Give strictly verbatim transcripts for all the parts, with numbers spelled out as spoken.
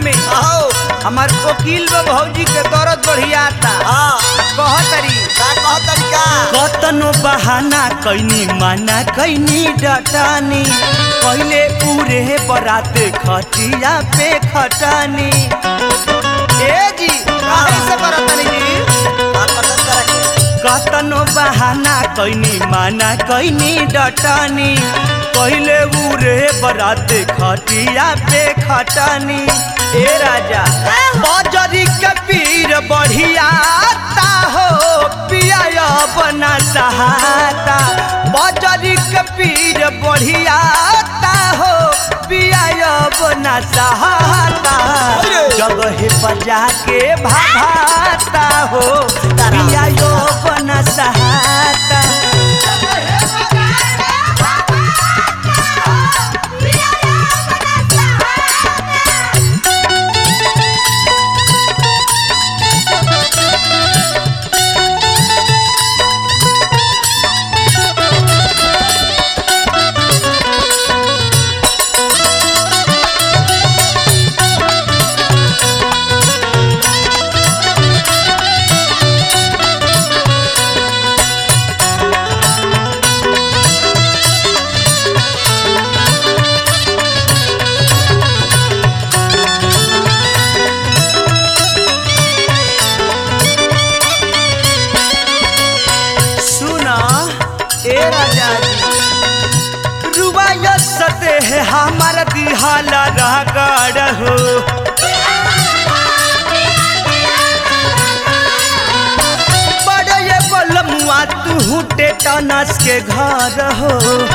में आओ हमार वकील बा भौजी के दर्द बढ़ियाता। हां कहतरी का कह तरीका कतनो बहाना कैनी माना कैनी डटानी पहले पूरे बरात खटिया पे खटानी। ए जी काहे से करतनी जी का पसंद करे कतनो बहाना कैनी माना कैनी डटानी पहले पूरे बरात खटिया पे खटानी। ए राजा बजरी के पीर बढ़ियाता हो पिया बना सहाता बजरी के पीर बढ़ियाता हो पिया बना सहाता जगह बजा के भाभाता हो पिया बना सहाता। है हमारा दिहाला रगड़ हो बड़े ये बलमुआ तू टेटनस के घर हो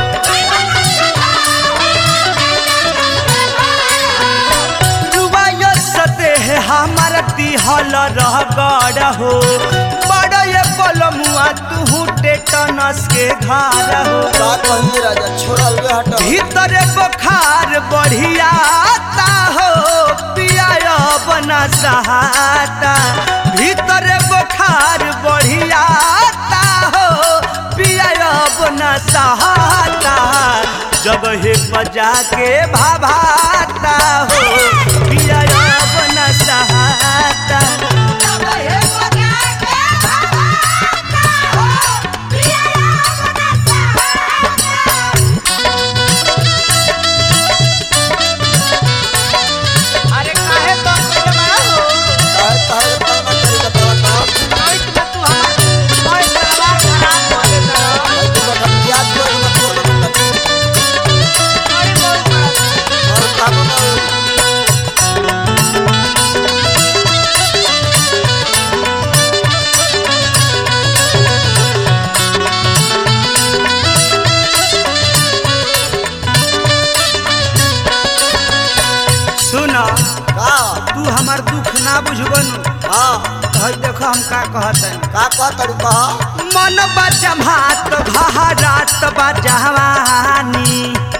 रुबायो सते है हमारा दिहाला रगड़ हो बड़े ये बलमुआ तू टेटनस के घर हो का कहिए राजा छोड़ल वे हट भीतर बुखार बढ़ियाता हो पिया बना सहाता भीतर बुखार बढ़ियाता हो पिया बना सहाता जगह बजा के भाभाता हो पिया बना सहाता। तू हमार दुख ना बुझबन हां हई देखो हम का कहत है का कह तड़ी कह मन बजमात घहरात बजवानी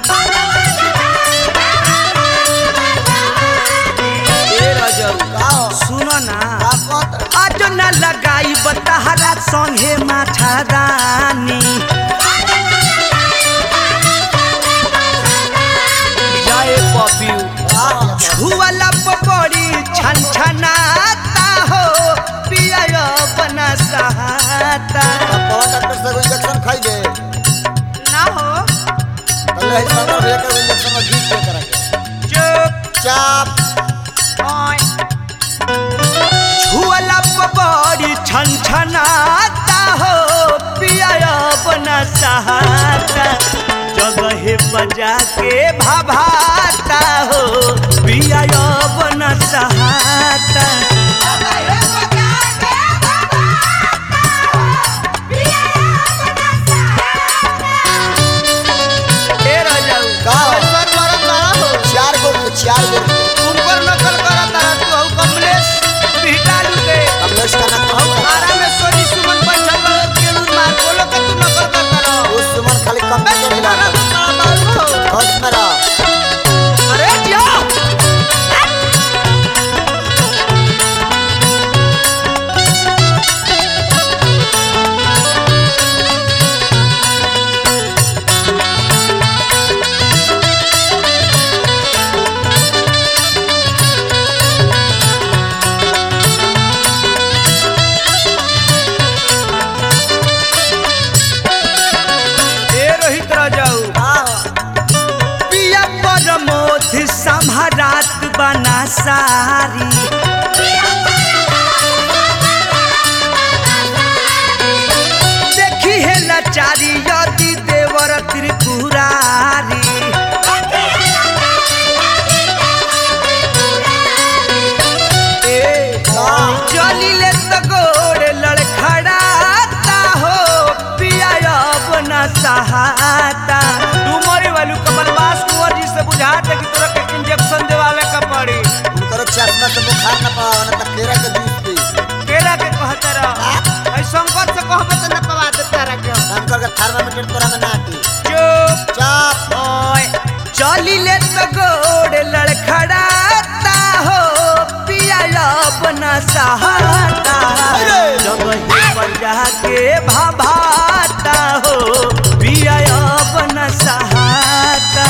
ए रजौ का सुनो ना का कह आज न लगाई बतहरा संगे माथा रानी जाए पपियू छुवाला पपड़ी छन छनाता हो पिया बना सहाता पवन डॉक्टर से इंजेक्शन खाइबे ना हो पहले ही सदर लेकर इंजेक्शन में घी दे करा चुपचाप छुवाला पपड़ी छन छनाता हो पिया बना सहाता जगह बजा के भाभाता हो पिया बना सहाता। ए राजा का सर मरत ना हो चार गो चार गो ऊपर नकल करत रहा तू हऊ कमलेश बिटालू के कमलेश का ना हऊ आरा में सोनी सुमन बैठल बा केलू मार बोलो के तू नकल करत रहा उस सुमन खाली कंप्यूटर हिला मारू हट मेरा अरे जा सवारी देखी है लाचारी यदि देवर त्रिपुरारी ए चली ले तो गोड़ लड़खड़ाता हो पिया अपना सहाता तू मरे वालू कमलवास कुंवर जी से बुझाते कि तोरा के इंजेक्शन देवावे का पड़ी उनकर चश्मा से बुखार न पावा न त केरा के जूस पी केरा के कहत रह ऐ संकट से कहबे त न पवा देता रे के शंकर के थर्मामीटर तोरा में नाटी चुप चाप ओए चली ले तो गोड़ लड़खड़ाता हो पिया अपना सहाता जब ही पर जाके भाभाता हो पिया अपना सहाता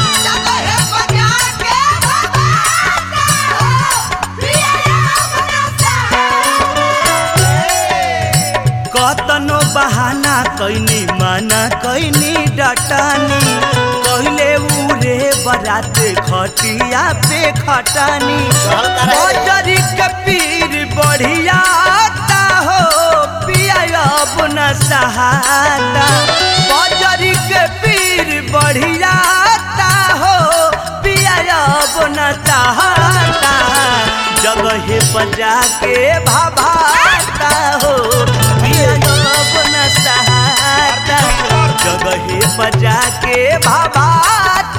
कतनो बहाना कैनी माना कैनी डटानी कहले उरे बरात खटिया पे खटानी बजरी के पीर बढ़ियाता हो पिया अपना सहाता बजरी के पीर बढ़ियाता हो पिया अपना सहाता जगह बजा के भाभाता हो पिया अपना सहाता जगह बजा के भाभाता